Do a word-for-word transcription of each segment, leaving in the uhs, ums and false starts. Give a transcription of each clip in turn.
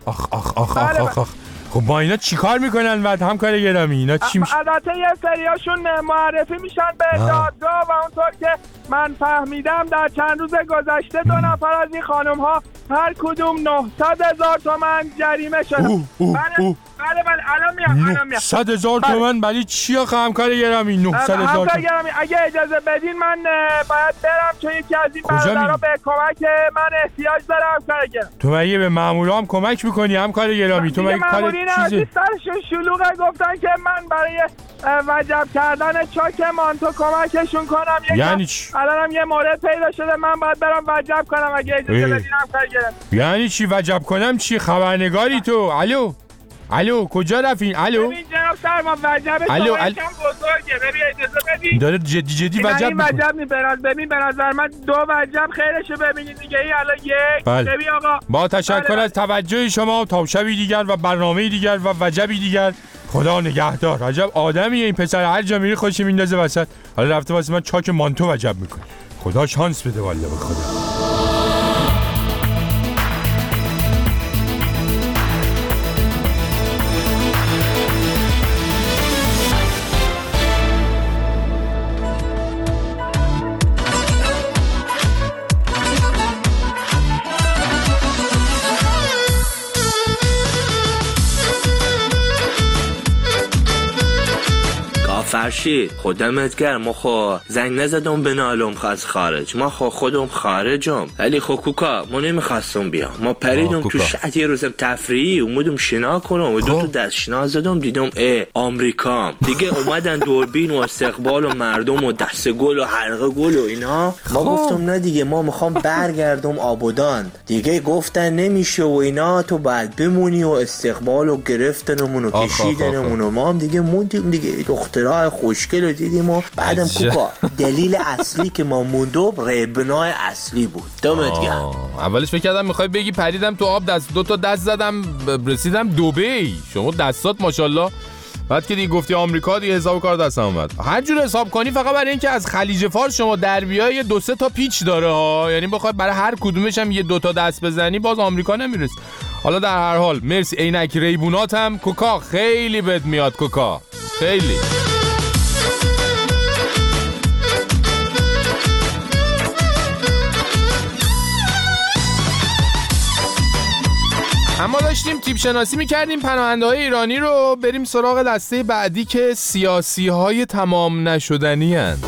آخ آخ آخ آخ آخ آخ. خب با اینا چی کار میکنن بعد همکار گرامی؟ اینا چی میشه؟ البته یه سریاشون معرفی میشن به دادگاه و اونطور که من فهمیدم در چند روز گذشته دو نفر از این خانم ها هر کدوم نهصد هزار تومان جریمه شدن. بله بله بله الان میام الان میام. نهصد هزار تومان برای چی آخه همکار گرامی؟ نهصد هزار تومان. همکار گرامی اگه اجازه بدین من باید برم چون یکی از این برادرها به کمک من احتیاج داره همکار گرامی. تو مگه به مامورا هم کمک میکنی همکار گرامی؟ تو مگه کار چیزی سرشون شلوغه گفتن که من برای وجب کردن چاک مانتو کمکشون کنم. یعنی چی؟ الانم یه مورد پیدا شده من باید برم وجب کنم اگه اجازه بدین همکار گرامی. یعنی چی وجب کنم؟ چی خبرنگاری تو؟ الو الو کجا رفتین؟ الو ببین جناب سرما وجب تو الو یکم بزرگه. ببین اجازه بدین داره جدی جدی وجب این وجب می براد. ببین به نظر من دو وجب خیرشه. ببینید دیگه این الان یک. بله. ببین آقا با تشکر بله. از توجه شما. تا شبی دیگر و برنامه دیگر و وجبی دیگر. خدا نگهدار. عجب آدمیه این پسر، هر جا میری خودش میندازه وسط. حالا رفته واسه من چاک مانتو وجب میکنه. خدا شانس بده والله به خدا. فرشید خودمت گرم. ما خو زنگ نزدم به نالم از خارج. ما خو خودم خارجم. ولی خو کوکا ما نمیخواستم بیام. ما پریدم تو شهر یه روزم تفریحی اومدم شنا کنم و دو تا دست شنا زدم دیدم اه آمریکام دیگه اومدن دوربین و استقبال و مردم و دست گل و حلقه گل و اینا. ما گفتم نه دیگه ما میخوام برگردم آبادان. دیگه گفتن نمیشه و اینا تو بعد بمونی و استقبال و گرفتنمون و کشیدنمون و ما هم دیگه موندیم دیگه. دخترها خوشگل رو دیدیم و بعدم کوکا دلیل اصلی که ما موندم ربنای اصلی بود. دمت گرم. اولش فکر کردم میخوای بگی پریدم تو آب دست دو تا دست زدم رسیدم دبی. شما دستات ماشاءالله. بعد که دیگه گفتی آمریکا دیگه حساب کار دستم اومد. هر جور حساب کنی فقط برای اینکه از خلیج فارس شما در بیای یه دو سه تا پیچ داره ها. یعنی بخواد برای هر کدومش هم یه دو تا دست بزنی باز آمریکا نمیرس. حالا در هر حال مرسی. عینک ریبونات هم کوکا خیلی بد میاد. کوکا خیلی. اما داشتیم تیپ شناسی میکردیم پناهنده‌های ایرانی رو. بریم سراغ دسته بعدی که سیاسی های تمام نشدنی هستند.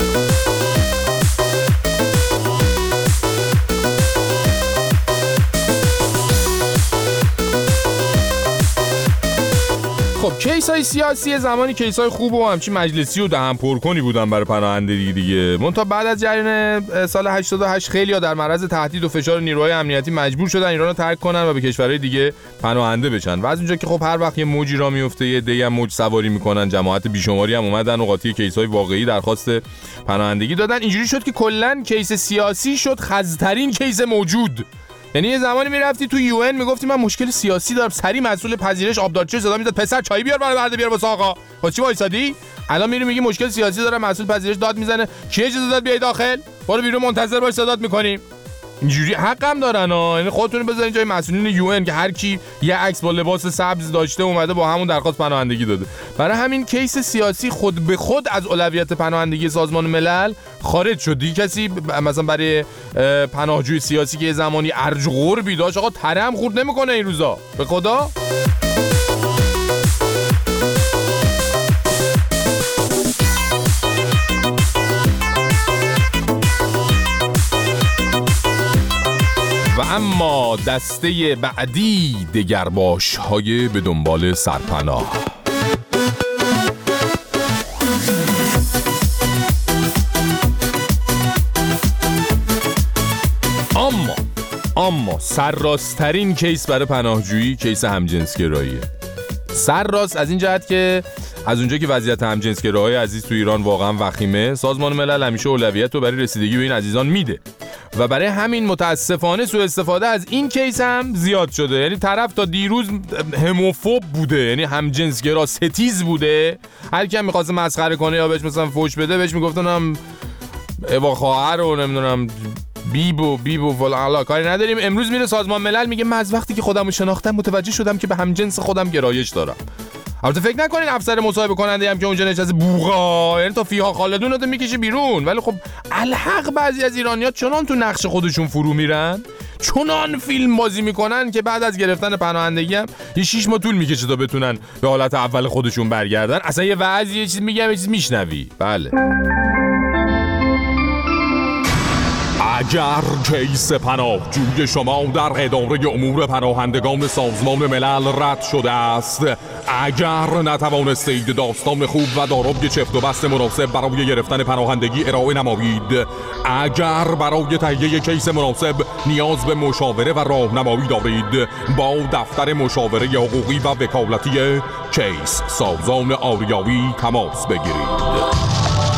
خب کیس های سیاسی زمانی کیس های خوب و همچین مجلسی و دهن پرکنی بودن برای پناهندگی دیگه. منتها بعد از جریان سال هشتاد و هشت خیلی‌ها در معرض تهدید و فشار نیروهای امنیتی مجبور شدن ایران رو ترک کنن و به کشورهای دیگه پناهنده بشن. و از اونجا که خب هر وقت یه موجی را میفته یه دیگه هم موج سواری میکنن، جماعت بیشماری هم اومدن و قاطی کیس های واقعی درخواست پناهندگی دادن. اینجوری شد که کلا کیس سیاسی شد خزترین کیس موجود. یعنی یه زمانی میرفتی تو یو ان میگفتی من مشکل سیاسی دارم، سری مسئول پذیرش آبدارچی صدا میزد پسر چای بیار برای برده بیار واسه آقا. خب چی وایسادی؟ الان میری میگی مشکل سیاسی دارم، مسئول پذیرش داد میزنه کی اجازه داد بیای داخل؟ برو بیرون منتظر باش صدات میکنیم. اینجوری حقم دارن ها. یعنی خودتون بذارین جای مسئولین یو ان که هر کی یه عکس با لباس سبز داشته اومده با همون درخواست پناهندگی داده. برای همین کیس سیاسی خود به خود از اولویت پناهندگی سازمان ملل خارج شد. دیگه کسی مثلا برای پناهجوی سیاسی که یه زمانی ارج و قربی داشت آقا ترم خورد نمیکنه این روزا به خدا. و اما دسته بعدی دگرباش های به دنبال سرپناه. اما اما سرراسترین کیس برای پناهجویی کیس همجنسگراییه. سرراست از این جهت که از اونجا که وضعیت همجنسگراهای عزیز تو ایران واقعا وخیمه، سازمان ملل همیشه اولویت رو برای رسیدگی به این عزیزان میده و برای همین متاسفانه سوء استفاده از این کیس هم زیاد شده. یعنی طرف تا دیروز هموفوب بوده، یعنی همجنسگرا ستیز بوده، هر کی هم می‌خواد مسخره کنه یا بهش مثلا فوش بده بهش میگفتن هم اوا خواهر رو نمیدونم بیبو بیبو والا کاری نداریم. امروز میره سازمان ملل میگه من از وقتی که خودمو شناختم متوجه شدم که به همجنس خودم گرایش دارم. البته فکر نکنین افسر مصاحبه کننده هم که اونجا نشسته بوغا یعنی تا فیها خالدون رو میکشه بیرون، ولی خب الحق بعضی از ایرانی‌ها چنان تو نقش خودشون فرو میرن، چنان فیلم بازی میکنن که بعد از گرفتن پناهندگی هم یه شیش ماه طول میکشه تا بتونن به حالت اول خودشون برگردن. اصلا یه وعظی یه چیز میگم یه چیز میشنوی. بله اگر کیس پناهجوی شما در اداره امور پناهندگان سازمان ملل رد شده است، اگر نتوانستید داستان خوب و دارای چفت و بست مناسب برای گرفتن پناهندگی ارائه نمایید، اگر برای تهیه کیس مناسب نیاز به مشاوره و راهنمایی دارید، با دفتر مشاوره حقوقی و وکالتی کیس سازان آریایی تماس بگیرید.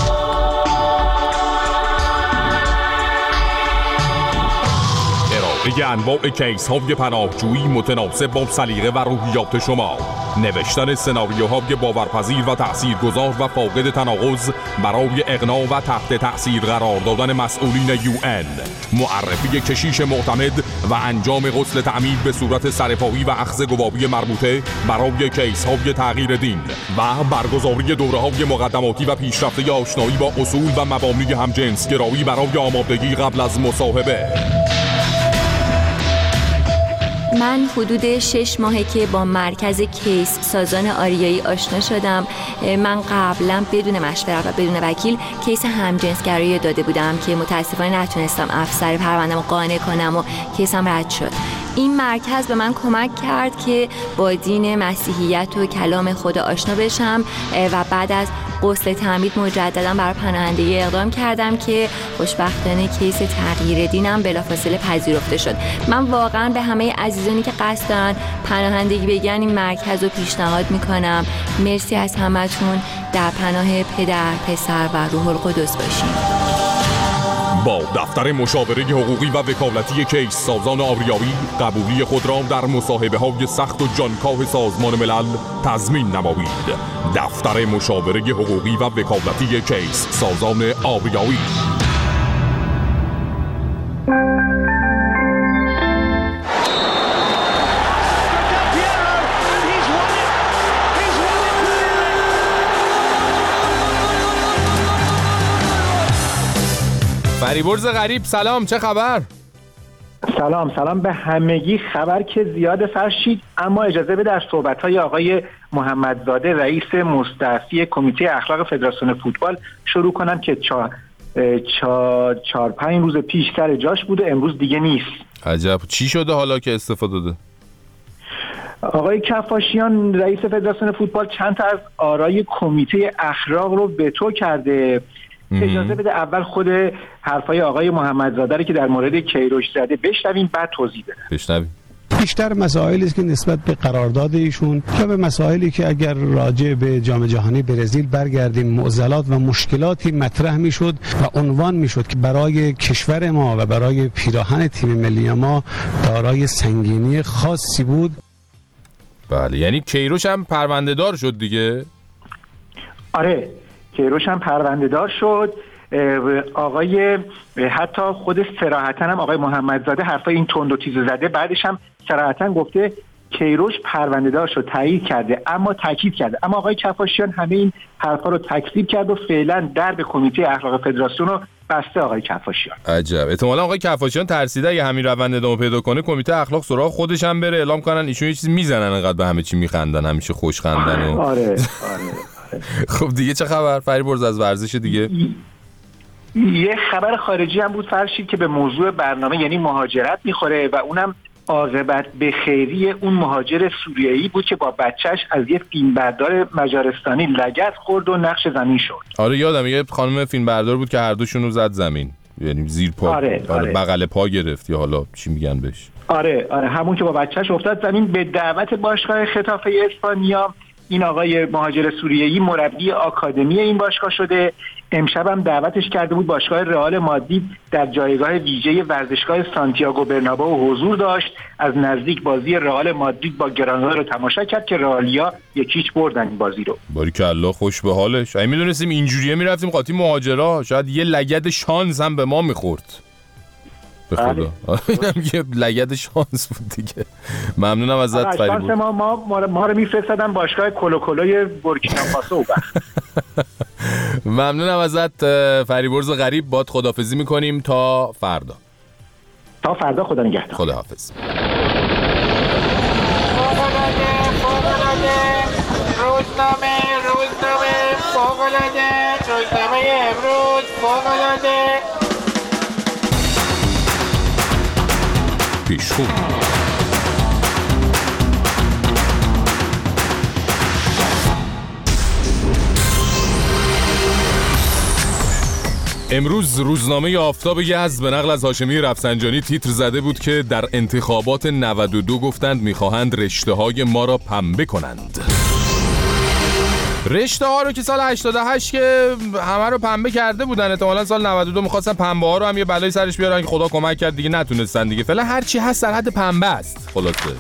ارائه انواع کیس های پناهجویی متناسب با سلیقه و روحیات شما، نوشتن سناریوهای باورپذیر و تاثیرگذار و فاقد تناقض برای اقناع و تحت تأثیر قرار دادن مسئولین یو ان، معرفی کشیش معتمد و انجام غسل تعمید به صورت سرپایی و اخذ گواهی مربوطه برای کیس های تغییر دین و برگزاری دوره های مقدماتی و پیشرفته آشنایی با اصول و مبانی همجنسگرایی برای آمادگی قبل از مصاحبه. من حدود شش ماهه که با مرکز کیس سازان آریایی آشنا شدم. من قبلا بدون مشورت و بدون وکیل کیس همجنسگرایی داده بودم که متاسفانه نتونستم افسر پرونده‌مو قانع کنم و کیسم رد شد. این مرکز به من کمک کرد که با دین مسیحیت و کلام خدا آشنا بشم و بعد از غسل تعمید مجددا برای پناهندگی اقدام کردم که خوشبختانه کیس تغییر دینم بلافاصله پذیرفته شد. من واقعا به همه عزیزانی که قصد دارن پناهندگی بگیرن این مرکز رو پیشنهاد میکنم. مرسی از همتون. در پناه پدر، پسر و روح القدس باشین. با دفتر مشاوره حقوقی و وکالتی کیس سازان آریایی قبولی خود را در مصاحبه های سخت و جانکاه سازمان ملل تضمین نمایید. دفتر مشاوره حقوقی و وکالتی کیس سازان آریایی. فریبرز غریب سلام، چه خبر؟ سلام سلام به همگی. خبر که زیاد فرشید، اما اجازه بده از صحبت‌های آقای محمدزاده رئیس مستعفی کمیته اخلاق فدراسیون فوتبال شروع کنم که چهار چهار چهار پنج روز پیش سر جاش بوده، امروز دیگه نیست. عجب، چی شده حالا که استفاده داده؟ آقای کفاشیان رئیس فدراسیون فوتبال چند تا از آرای کمیته اخلاق رو وتو کرده. اجازه بده اول خود حرفای آقای محمدزاده رو که در مورد کیروش زده بشنویم، بعد توضیح بدم. بشنویم. بیشتر مسائلی است که نسبت به قرارداد ایشون که به مسائلی که اگر راجع به جام جهانی برزیل برگردیم معضلات و مشکلاتی مطرح میشد و عنوان میشد که برای کشور ما و برای پیراهن تیم ملی ما دارای سنگینی خاصی بود. بله، یعنی کیروش هم پرونده دار شد دیگه؟ آره، کیروش هم پرونده دار شد. آقای حتی خود صراحتاً هم آقای محمدزاده حرفای این تند و تیز زده، بعدش هم صراحتاً گفته کیروش پرونده دار شد، تایید کرده، اما تاکید کرده. اما آقای کفاشیان همه این حرفا رو تکذیب کرد و فعلا درب کمیته اخلاق فدراسیون رو بسته. آقای کفاشیان عجب، احتمالاً آقای کفاشیان ترسیده اگه همین روند ادامه پیدا کنه کمیته اخلاق سراغ خودش هم بره اعلام کنن ایشون یه چیز میزنن، انقدر به همه چی میخندن، همیشه خوش خندن و... آره آره خب دیگه چه خبر فریبرز از ورزش دیگه؟ یه خبر خارجی هم بود فرشید که به موضوع برنامه یعنی مهاجرت میخوره و اونم عاقبت به خیری اون مهاجر سوریایی بود که با بچهش از یه فیلمبردار مجارستانی لگد خورد و نقش زمین شد. آره یادم، یه خانم فیلمبردار بود که هر دوشون رو زد زمین، یعنی زیر پا. آره, آره. بغل پا گرفت یا حالا چی میگن بهش. آره آره همون که با بچهش افتاد زمین. به دعوت باشگاه خطافه اسپانیا این آقای مهاجر سوریایی مربی آکادمی این باشگاه شده. امشب هم دعوتش کرده بود باشگاه رئال مادرید در جایگاه ویژه ورزشگاه سانتیاگو برنابئو حضور داشت. از نزدیک بازی رئال مادرید با گرانادا رو تماشا کرد که رئالیا یکیچ بردن این بازی رو. باریکالله، خوش به حالش. اگه میدونستیم اینجوریه میرفتیم قاطی مهاجرا، شاید یه لگد شانس هم به ما میخورد. به خدا. اینم که لگد شانس بود دیگه. ممنونم ازت فریبرز. ما ما ما رو میفرستادن باشگاه کلوکولوی بورکینافاسو. ممنونم ازت فریبرز غریب. باد خداحافظی میکنیم تا فردا. تا فردا، خدا نگهدار. خداحافظ. روزنامه روزنامه فوق‌العاده، روزنامه امروز فوق‌العاده. پیشخون. امروز روزنامه آفتاب یزد به نقل از هاشمی رفسنجانی تیتر زده بود که در انتخابات نود و دو گفتند میخواهند رشته های ما را پنبه کنند. رشته ها رو که سال هشتاد و هشت که همه رو پنبه کرده بودن، احتمالاً سال نود و دو میخواستن پنبه ها رو هم یه بلای سرش بیارن که خدا کمک کرد دیگه نتونستن دیگه. فعلا هر چی هست در حد پنبه است. خلاصه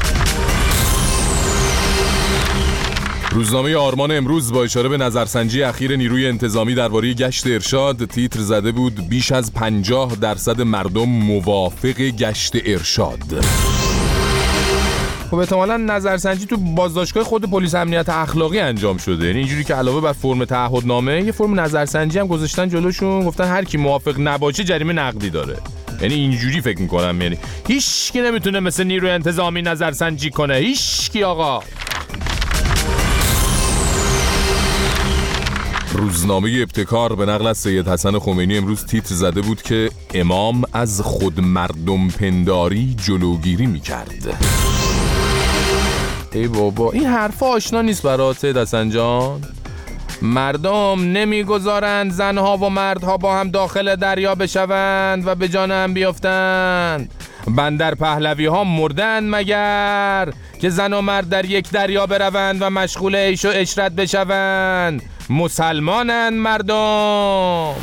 روزنامه آرمان امروز با اشاره به نظرسنجی اخیر نیروی انتظامی درباره گشت ارشاد تیتر زده بود بیش از پنجاه درصد مردم موافق گشت ارشاد. خب احتمالاً نظرسنجی تو بازداشتگاه خود پلیس امنیت اخلاقی انجام شده، یعنی اینجوری که علاوه بر فرم تعهدنامه یه فرم نظرسنجی هم گذاشتن جلوشون، گفتن هر کی موافق نباشه جریمه نقدی داره. یعنی اینجوری فکر می‌کنم، یعنی هیچ کی نمیتونه مثل نیروی انتظامی نظرسنجی کنه، هیچ کی آقا. روزنامه ابتکار به نقل از سید حسن خمینی امروز تیتر زده بود که امام از خود مردم پنداری جلوگیری می‌کرد. ای بابا این حرفا آشنا نیست برات سید حسن جان؟ مردم نمیگذارند زنها و مردها با هم داخل دریا بشوند و به جان هم بیافتند. بندر پهلوی ها مردند مگر که زن و مرد در یک دریا بروند و مشغول عیش و عشرت بشوند. مسلمانند مردم.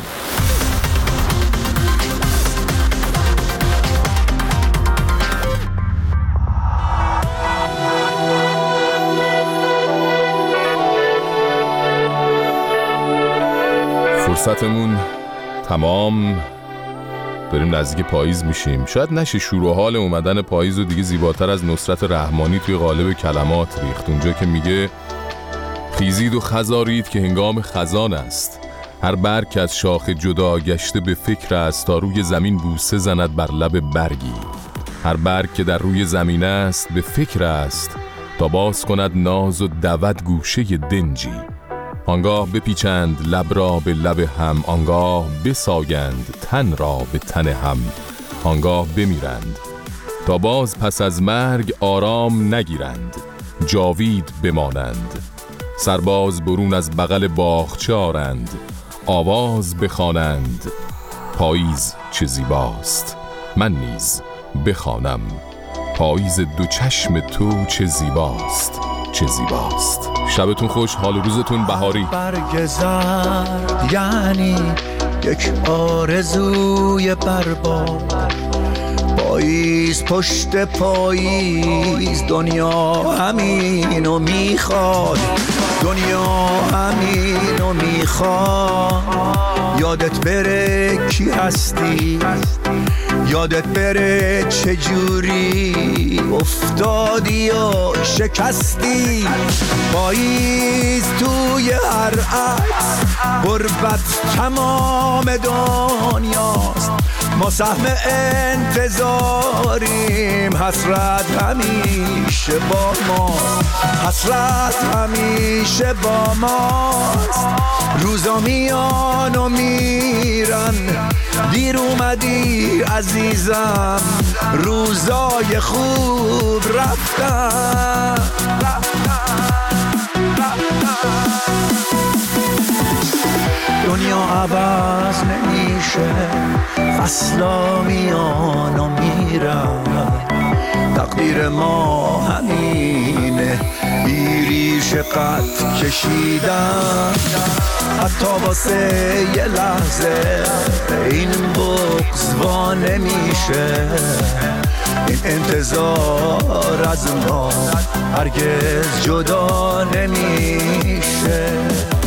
فرصتمون تمام، داریم نزدیک پاییز میشیم. شاید نشه شور و حال اومدن پاییز و دیگه زیباتر از نصرت رحمانی توی قالب کلمات ریخت، اونجا که میگه خیزید و خزارید که هنگام خزان است. هر برگ از شاخ جدا گشته به فکر است تا روی زمین بوسه زند بر لب برگی. هر برگ که در روی زمین است به فکر است تا باز کند ناز و دود گوشه دنجی. آنگاه بپیچند لب را به لب هم، آنگاه بساگند تن را به تن هم، آنگاه بمیرند تا باز پس از مرگ آرام نگیرند، جاوید بمانند. سرباز برون از بغل باغچه آرند، آواز بخوانند پاییز چه زیباست. من نیز بخوانم پاییز دو چشم تو چه زیباست، چه زیباست. شبتون خوش، حال روزتون بهاری. برگ زرد یعنی یک آرزوی برباد، پاییز پشت پاییز دنیا همینو میخواد، دنیا همینو میخواد. یادت بره کی هستی، یادت بره چجوری افتادی و شکستی. پاییز توی هر عکس غربت تمام دنیاست. ما سهم انتظاریم، حسرت همیشه با ماست، حسرت همیشه با ماست. روزا میان و میرن، دیر اومدی عزیزم، روزای خوب رفتن رفتن رفتن. دنیا عوض نمیشه، فصلا میان و میرن، تقدیر ما همینه، بیریش قد کشیدن. حتی واسه یه لحظه این بغض وا نمیشه، این انتظار از ما هرگز جدا نمیشه.